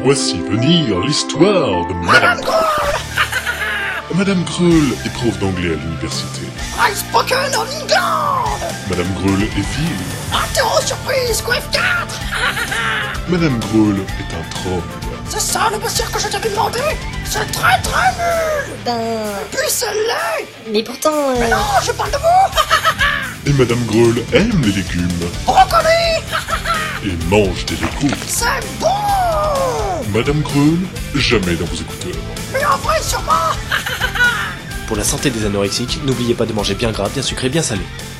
Voici venir l'histoire de Madame Greul. Madame Greul est prof d'anglais à l'université. I spoken en England. Madame Greul est vive. Interro surprise, Quiff 4. Madame Greul est un troll. C'est ça le monsieur que je t'avais demandé? C'est très très nul. Ben... Puis c'est laid. Mais pourtant... Mais non, je parle de vous. Et Madame Greul aime les légumes Brocoli. et mange des légumes. C'est bon. Madame Greul, jamais dans vos écouteurs. Mais en vrai, sûrement. Pour la santé des anorexiques, n'oubliez pas de manger bien gras, bien sucré, bien salé.